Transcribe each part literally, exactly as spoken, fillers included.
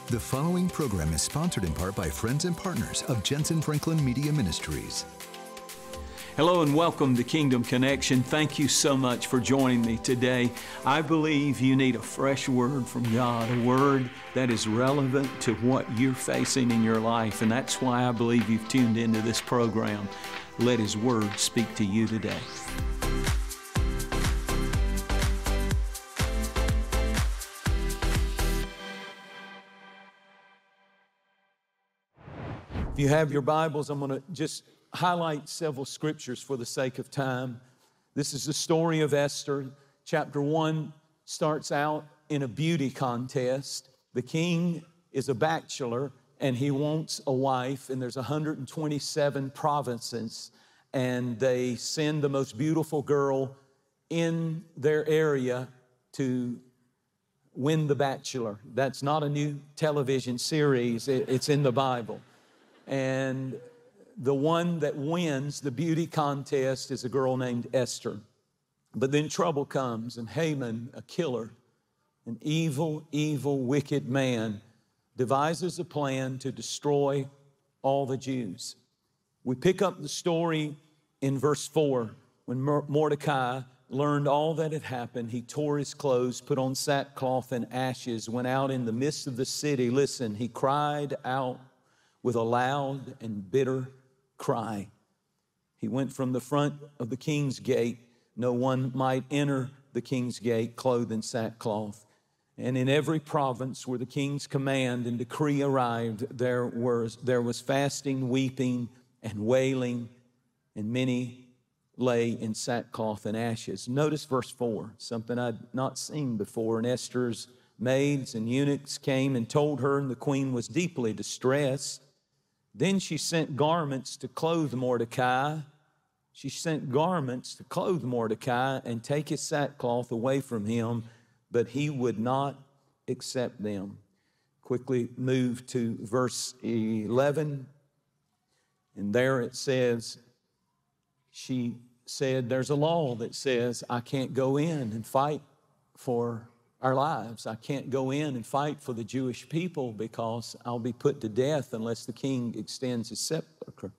The following program is sponsored in part by friends and partners of Jensen Franklin Media Ministries. Hello and welcome to Kingdom Connection. Thank you so much for joining me today. I believe you need a fresh word from God, a word that is relevant to what you're facing in your life, and that's why I believe you've tuned into this program. Let His Word speak to you today. If you have your Bibles, I'm going to just highlight several scriptures for the sake of time. This is the story of Esther. Chapter one starts out in a beauty contest. The king is a bachelor and he wants a wife, and there's one hundred twenty-seven provinces, and they send the most beautiful girl in their area to win the bachelor. That's not a new television series, it's in the Bible. And the one that wins the beauty contest is a girl named Esther. But then trouble comes, and Haman, a killer, an evil, evil, wicked man, devises a plan to destroy all the Jews. We pick up the story in verse four. When Mordecai learned all that had happened, he tore his clothes, put on sackcloth and ashes, went out in the midst of the city. Listen, he cried out with a loud and bitter cry. He went from the front of the king's gate. No one might enter the king's gate clothed in sackcloth. And in every province where the king's command and decree arrived, there was, there was fasting, weeping, and wailing, and many lay in sackcloth and ashes. Notice verse four, something I'd not seen before. And Esther's maids and eunuchs came and told her, and the queen was deeply distressed. Then she sent garments to clothe Mordecai. She sent garments to clothe Mordecai and take his sackcloth away from him, but he would not accept them. Quickly move to verse eleven. And there it says, she said, there's a law that says I can't go in and fight for our lives. I can't go in and fight for the Jewish people because I'll be put to death unless the king extends his scepter.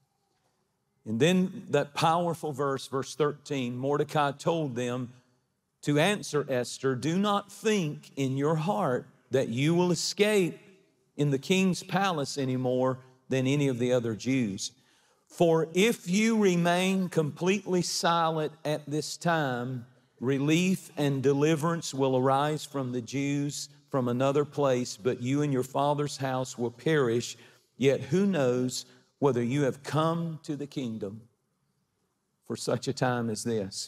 And then that powerful verse, verse thirteen, Mordecai told them to answer Esther, do not think in your heart that you will escape in the king's palace any more than any of the other Jews. For if you remain completely silent at this time, relief and deliverance will arise from the Jews from another place, but you and your father's house will perish. Yet who knows whether you have come to the kingdom for such a time as this?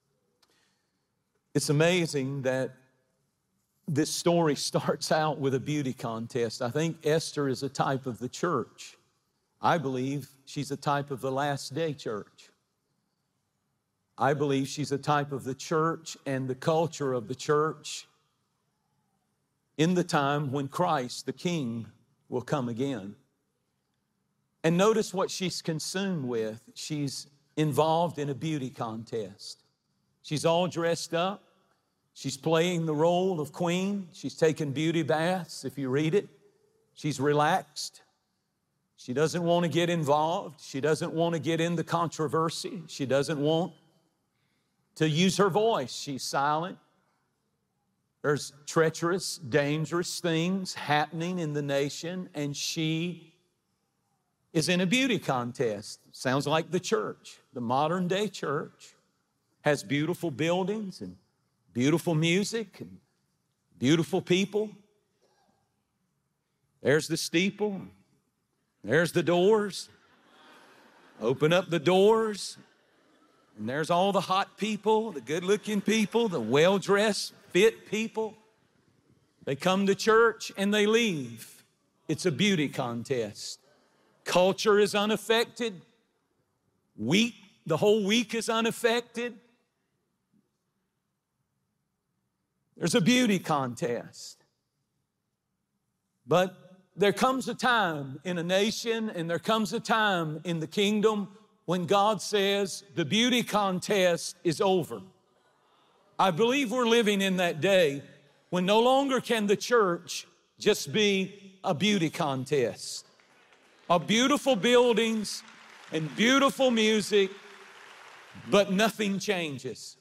It's amazing that this story starts out with a beauty contest. I think Esther is a type of the church. I believe she's a type of the last day church. I believe she's a type of the church and the culture of the church in the time when Christ, the King, will come again. And notice what she's consumed with. She's involved in a beauty contest. She's all dressed up. She's playing the role of queen. She's taking beauty baths, if you read it. She's relaxed. She doesn't want to get involved. She doesn't want to get in the controversy. She doesn't want to use her voice. She's silent. There's treacherous, dangerous things happening in the nation, and she is in a beauty contest. Sounds like the church. The modern day church has beautiful buildings and beautiful music and beautiful people. There's the steeple. There's the doors. Open up the doors. And there's all the hot people, the good-looking people, the well-dressed, fit people. They come to church and they leave. It's a beauty contest. Culture is unaffected. Week, the whole week is unaffected. There's a beauty contest. But there comes a time in a nation, and there comes a time in the kingdom when God says the beauty contest is over. I believe we're living in that day when no longer can the church just be a beauty contest of beautiful buildings and beautiful music, but nothing changes.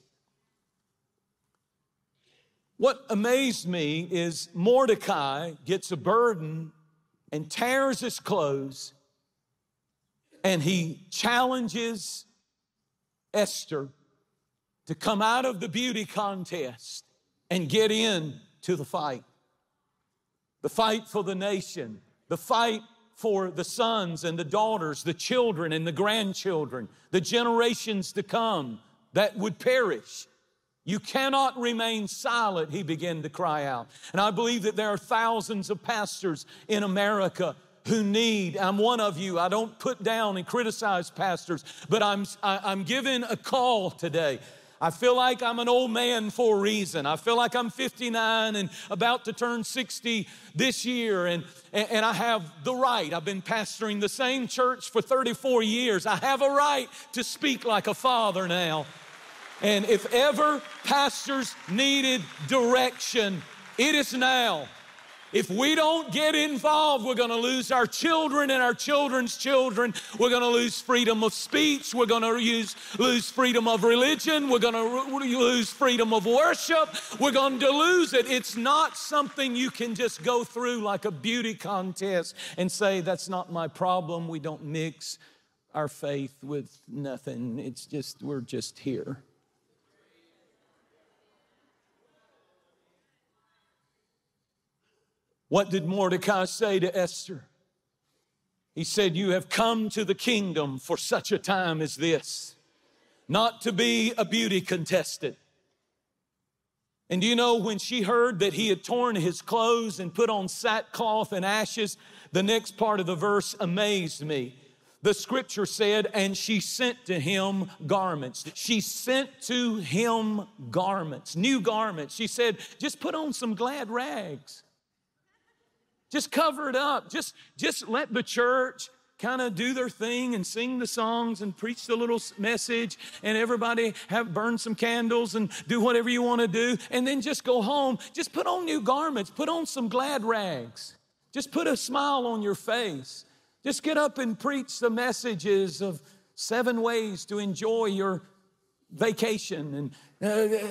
What amazed me is Mordecai gets a burden and tears his clothes, and he challenges Esther to come out of the beauty contest and get in to the fight. The fight for the nation, the fight for the sons and the daughters, the children and the grandchildren, the generations to come that would perish. You cannot remain silent, he began to cry out. And I believe that there are thousands of pastors in America who need, I'm one of you, I don't put down and criticize pastors, but I'm, I, I'm given a call today. I feel like I'm an old man for a reason. I feel like I'm fifty-nine and about to turn sixty this year, and, and, and I have the right. I've been pastoring the same church for thirty-four years. I have a right to speak like a father now. And if ever pastors needed direction, it is now. If we don't get involved, we're going to lose our children and our children's children. We're going to lose freedom of speech. We're going to use, lose freedom of religion. We're going to lose freedom of worship. We're going to lose it. It's not something you can just go through like a beauty contest and say, that's not my problem. We don't mix our faith with nothing. It's just, we're just here. What did Mordecai say to Esther? He said, you have come to the kingdom for such a time as this, not to be a beauty contestant. And do you know, when she heard that he had torn his clothes and put on sackcloth and ashes, the next part of the verse amazed me. The scripture said, and she sent to him garments. She sent to him garments, new garments. She said, just put on some glad rags. Just cover it up. Just, just let the church kind of do their thing and sing the songs and preach the little message, and everybody have burn some candles and do whatever you want to do, and then just go home. Just put on new garments. Put on some glad rags. Just put a smile on your face. Just get up and preach the messages of seven ways to enjoy your vacation. And uh,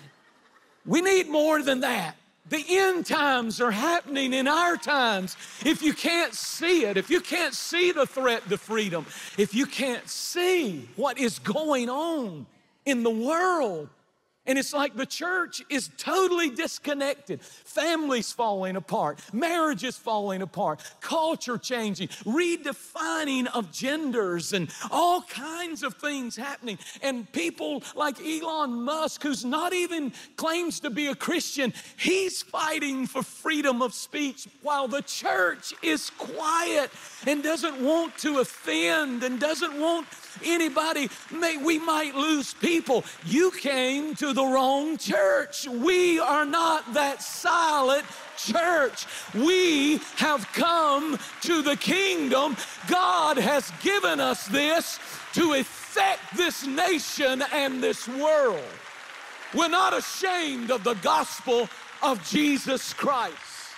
we need more than that. The end times are happening in our times. If you can't see it, if you can't see the threat to freedom, if you can't see what is going on in the world, and it's like the church is totally disconnected. Families falling apart, marriages falling apart, culture changing, redefining of genders, and all kinds of things happening. And people like Elon Musk, who's not even claims to be a Christian, he's fighting for freedom of speech while the church is quiet and doesn't want to offend and doesn't want anybody. May, we might lose people. You came to the wrong church. We are not that silent church. We have come to the kingdom. God has given us this to affect this nation and this world. We're not ashamed of the gospel of Jesus Christ.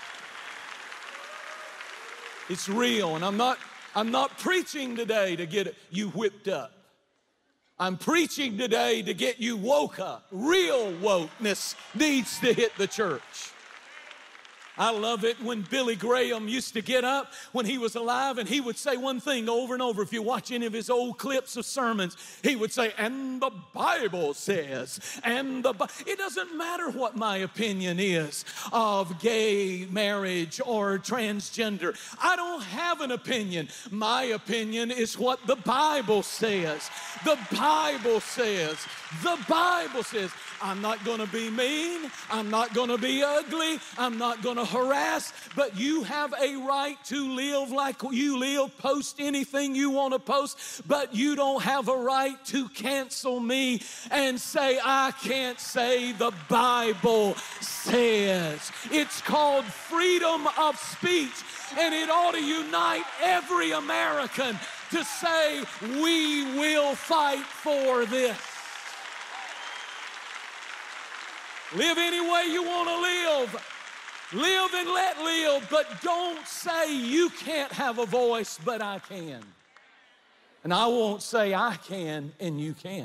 It's real, and I'm not I'm not preaching today to get you whipped up. I'm preaching today to get you woke up. Real wokeness needs to hit the church. I love it when Billy Graham used to get up when he was alive, and he would say one thing over and over. If you watch any of his old clips of sermons, he would say, and the Bible says, and the Bi-. It doesn't matter what my opinion is of gay marriage or transgender. I don't have an opinion. My opinion is what the Bible says. The Bible says, the Bible says, I'm not going to be mean. I'm not going to be ugly. I'm not going to harass, but you have a right to live like you live. Post anything you want to post, but you don't have a right to cancel me and say, I can't say the Bible says. It's called freedom of speech, and it ought to unite every American to say, we will fight for this. Live any way you want to live. Live and let live, but don't say you can't have a voice, but I can. And I won't say I can and you can't.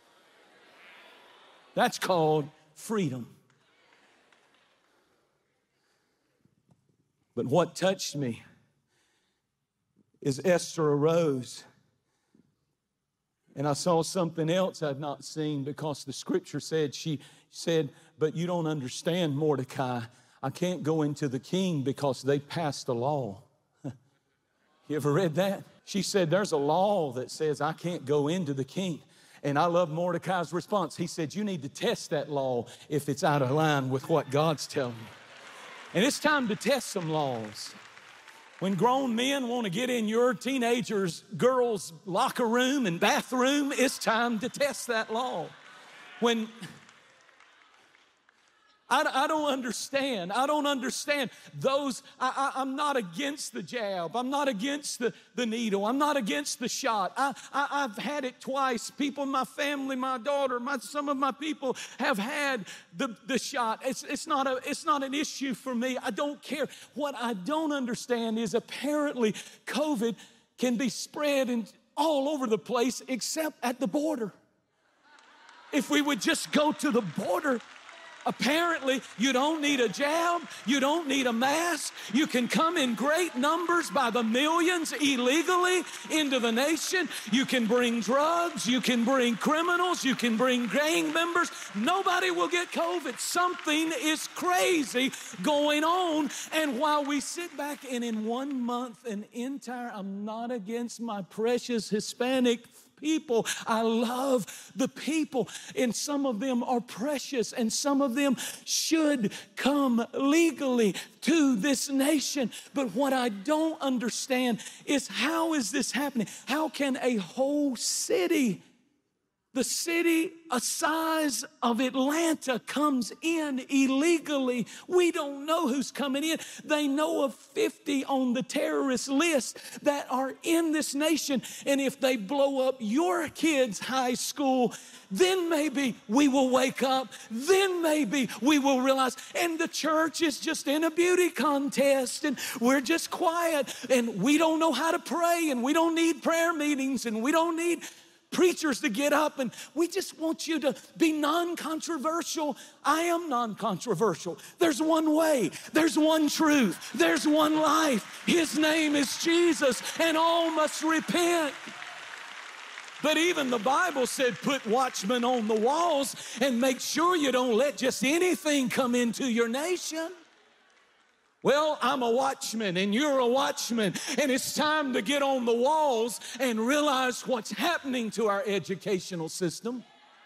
That's called freedom. But what touched me is Esther arose, and I saw something else I'd not seen, because the scripture said, she said, but you don't understand, Mordecai. I can't go into the king because they passed a law. You ever read that? She said, there's a law that says I can't go into the king. And I love Mordecai's response. He said, you need to test that law if it's out of line with what God's telling you. And it's time to test some laws. When grown men want to get in your teenagers' girls' locker room and bathroom, it's time to test that law. When I, I don't understand. I don't understand those. I, I, I'm not against the jab. I'm not against the, the needle. I'm not against the shot. I, I, I've had it twice. People in my family, my daughter, my, some of my people have had the, the shot. It's, it's, not a, it's not an issue for me. I don't care. What I don't understand is apparently COVID can be spread in, all over the place except at the border. If we would just go to the border. Apparently, you don't need a jab, you don't need a mask. You can come in great numbers by the millions illegally into the nation. You can bring drugs, you can bring criminals, you can bring gang members. Nobody will get COVID. Something is crazy going on. And while we sit back and in one month, an entire, I'm not against my precious Hispanic people. I love the people, and some of them are precious, and some of them should come legally to this nation. But what I don't understand is, how is this happening? How can a whole city, the city a size of Atlanta, comes in illegally? We don't know who's coming in. They know of fifty on the terrorist list that are in this nation. And if they blow up your kid's high school, then maybe we will wake up. Then maybe we will realize. And the church is just in a beauty contest, and we're just quiet, and we don't know how to pray, and we don't need prayer meetings, and we don't need preachers to get up, and we just want you to be non-controversial. I am non-controversial. There's one way, there's one truth, there's one life. His name is Jesus, and all must repent. But even the Bible said, put watchmen on the walls and make sure you don't let just anything come into your nation. Well, I'm a watchman and you're a watchman, and it's time to get on the walls and realize what's happening to our educational system,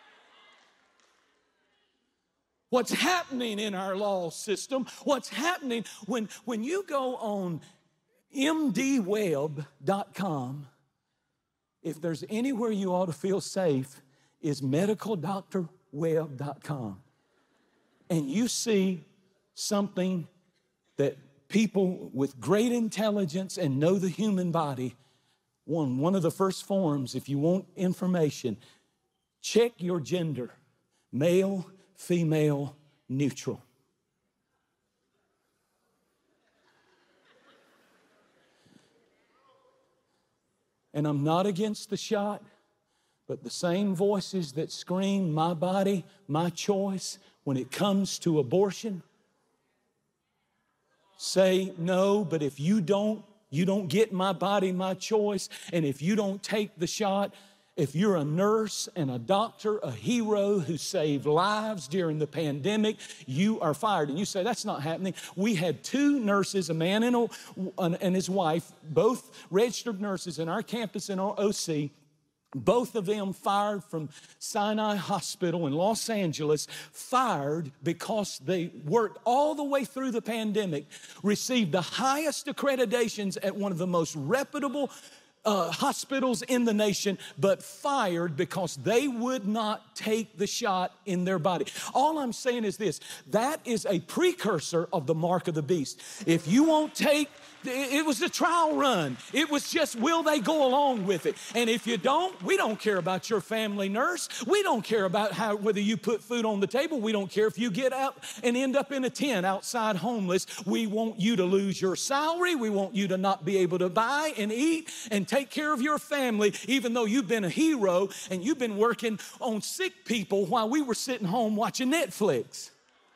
what's happening in our law system, what's happening when, when you go on M D web dot com. If there's anywhere you ought to feel safe, is medical doctor web dot com. And you see something that people with great intelligence and know the human body, one, one of the first forms, if you want information, check your gender, male, female, neutral. And I'm not against the shot, but the same voices that scream my body, my choice, when it comes to abortion, say no, but if you don't, you don't get my body, my choice, and if you don't take the shot, if you're a nurse and a doctor, a hero who saved lives during the pandemic, you are fired. And you say, that's not happening. We had two nurses, a man and, a, and his wife, both registered nurses in our campus in our O C, both of them fired from Sinai Hospital in Los Angeles, fired because they worked all the way through the pandemic, received the highest accreditations at one of the most reputable uh, hospitals in the nation, but fired because they would not take the shot in their body. All I'm saying is this, that is a precursor of the mark of the beast. If you won't take, it was a trial run. It was just, will they go along with it? And if you don't, we don't care about your family nurse. We don't care about how whether you put food on the table. We don't care if you get out and end up in a tent outside homeless. We want you to lose your salary. We want you to not be able to buy and eat and take care of your family, even though you've been a hero and you've been working on sick people while we were sitting home watching Netflix.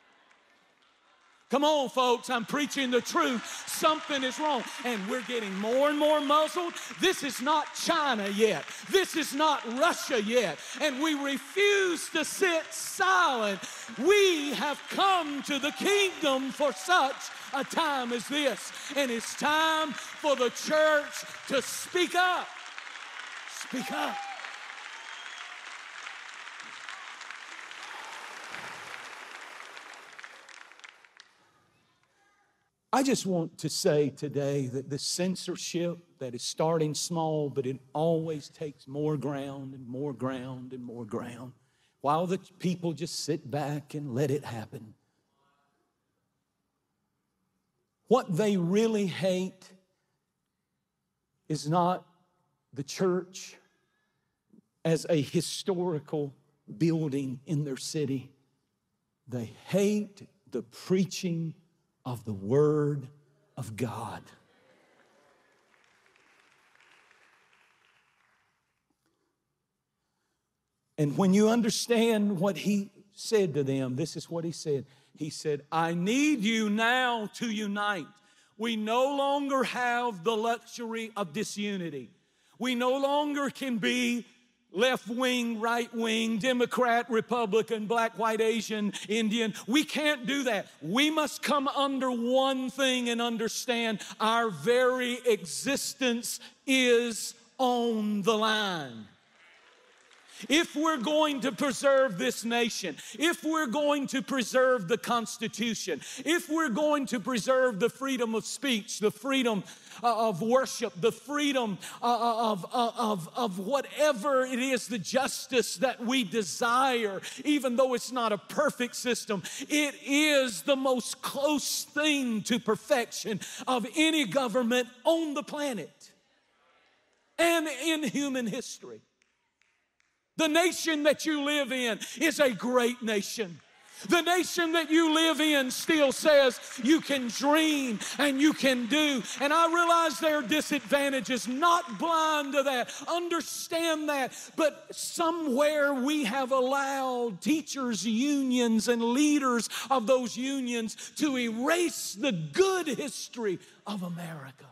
Come on, folks, I'm preaching the truth. Something is wrong, and we're getting more and more muzzled. This is not China yet. This is not Russia yet, and we refuse to sit silent. We have come to the kingdom for such a time as this, and it's time for the church to speak up. Speak up. I just want to say today that the censorship that is starting small, but it always takes more ground and more ground and more ground, while the people just sit back and let it happen. What they really hate is not the church as a historical building in their city. They hate the preaching of the Word of God. And when you understand what he said to them, this is what he said. He said, I need you now to unite. We no longer have the luxury of disunity. We no longer can be left wing, right wing, Democrat, Republican, black, white, Asian, Indian. We can't do that. We must come under one thing and understand our very existence is on the line. If we're going to preserve this nation, if we're going to preserve the Constitution, if we're going to preserve the freedom of speech, the freedom of worship, the freedom of, of, of whatever it is, the justice that we desire, even though it's not a perfect system, it is the most close thing to perfection of any government on the planet and in human history. The nation that you live in is a great nation. The nation that you live in still says you can dream and you can do. And I realize there are disadvantages, not blind to that, understand that. But somewhere we have allowed teachers' unions and leaders of those unions to erase the good history of America.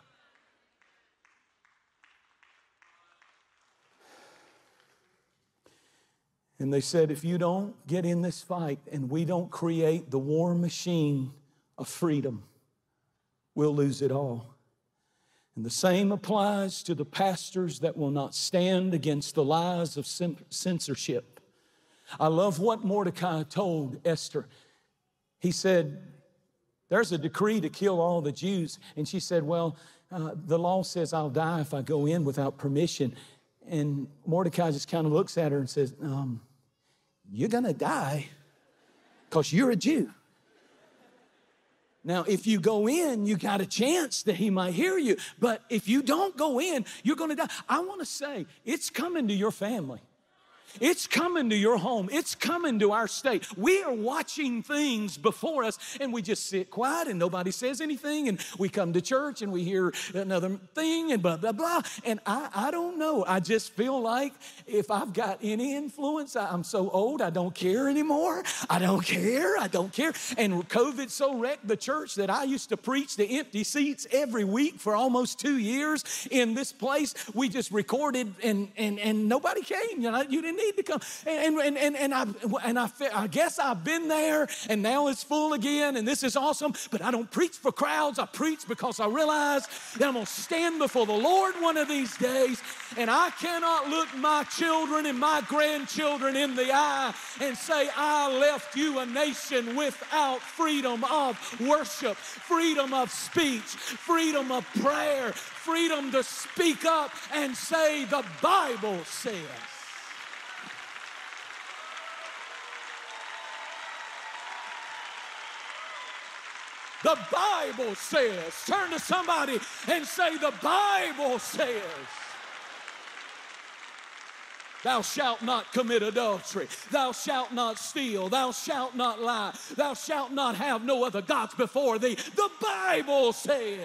And they said, if you don't get in this fight and we don't create the war machine of freedom, we'll lose it all. And the same applies to the pastors that will not stand against the lies of censorship. I love what Mordecai told Esther. He said, there's a decree to kill all the Jews. And she said, well, uh, the law says I'll die if I go in without permission. And Mordecai just kind of looks at her and says, um, you're going to die because you're a Jew. Now, if you go in, you got a chance that he might hear you. But if you don't go in, you're going to die. I want to say, it's coming to your family. It's coming to your home. It's coming to our state. We are watching things before us, and we just sit quiet, and nobody says anything, and we come to church, and we hear another thing, and blah, blah, blah. And I, I don't know. I just feel like if I've got any influence, I, I'm so old, I don't care anymore. I don't care. I don't care. And COVID so wrecked the church that I used to preach the empty seats every week for almost two years in this place. We just recorded, and, and, and nobody came. You know, you didn't need to come. And, and, and, and, I, and I, I guess I've been there, and now it's full again, and this is awesome. But I don't preach for crowds. I preach because I realize that I'm going to stand before the Lord one of these days, and I cannot look my children and my grandchildren in the eye and say, I left you a nation without freedom of worship, freedom of speech, freedom of prayer, freedom to speak up and say, the Bible says. The Bible says. Turn to somebody and say, the Bible says. Thou shalt not commit adultery. Thou shalt not steal. Thou shalt not lie. Thou shalt not have no other gods before thee. The Bible says.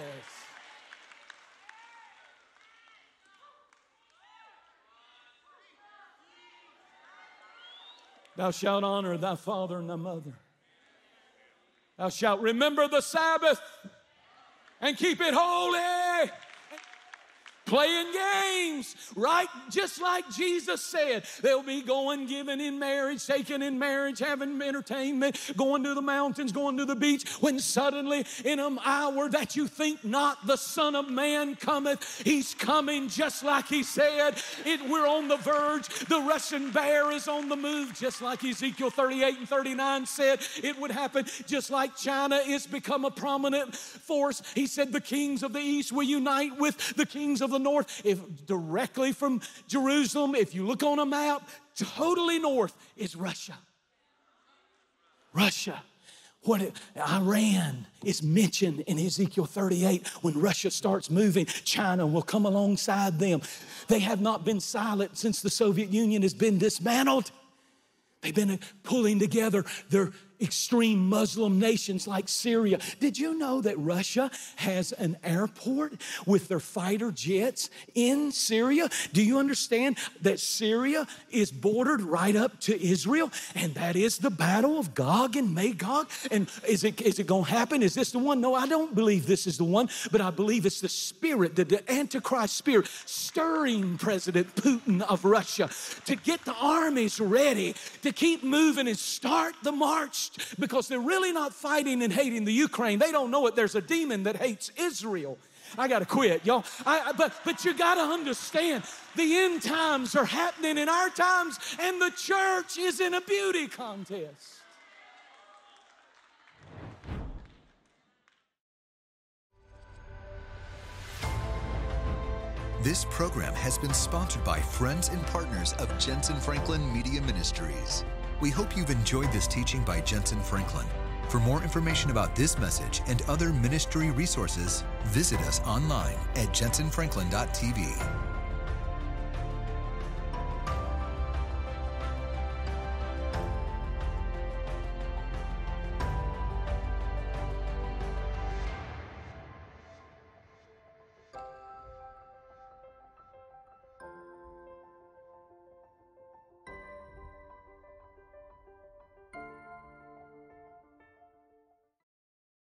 Thou shalt honor thy father and thy mother. Thou shalt remember the Sabbath and keep it holy. Playing games, right? Just like Jesus said, they'll be going, giving in marriage, taking in marriage, having entertainment, going to the mountains, going to the beach, when suddenly in an hour that you think not, the Son of Man cometh. He's coming just like he said. It, we're on the verge. The Russian bear is on the move, just like Ezekiel thirty-eight and thirty-nine said it would happen, just like China is become a prominent force. He said the kings of the east will unite with the kings of the north. If directly from Jerusalem, if you look on a map, totally north is Russia. Russia. What it, Iran is mentioned in Ezekiel thirty-eight. When Russia starts moving, China will come alongside them. They have not been silent since the Soviet Union has been dismantled. They've been pulling together their extreme Muslim nations like Syria. Did you know that Russia has an airport with their fighter jets in Syria? Do you understand that Syria is bordered right up to Israel? And that is the battle of Gog and Magog. And is it, is it going to happen? Is this the one? No, I don't believe this is the one, but I believe it's the spirit, the, the Antichrist spirit, stirring President Putin of Russia to get the armies ready to keep moving and start the march, because they're really not fighting and hating the Ukraine. They don't know it. There's a demon that hates Israel. I got to quit, y'all. I, but, but you got to understand, the end times are happening in our times, and the church is in a beauty contest. This program has been sponsored by friends and partners of Jensen Franklin Media Ministries. We hope you've enjoyed this teaching by Jensen Franklin. For more information about this message and other ministry resources, visit us online at jensen franklin dot t v.